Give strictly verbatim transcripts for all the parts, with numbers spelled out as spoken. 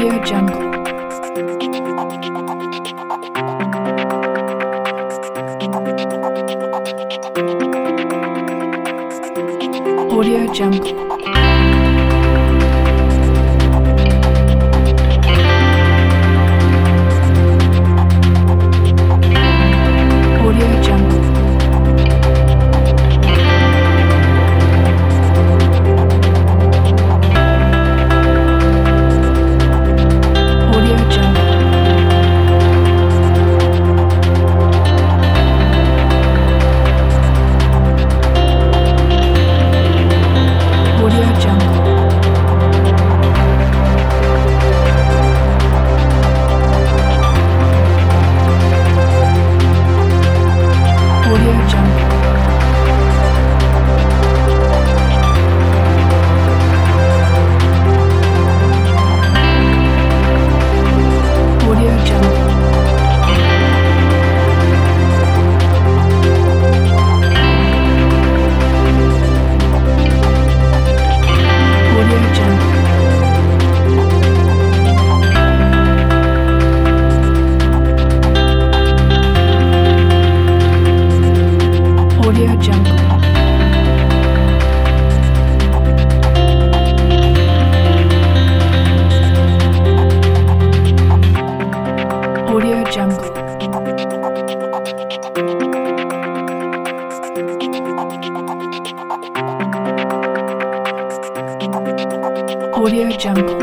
Audio Jungle. Audio Jungle. Audio Jungle. Audio Jungle. Audio Jungle. Audio Jungle. Audio Jungle. Audio Jungle. Audio Jungle. Audio Jungle. Audio Jungle.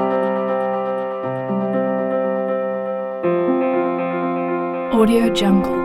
Audio Jungle.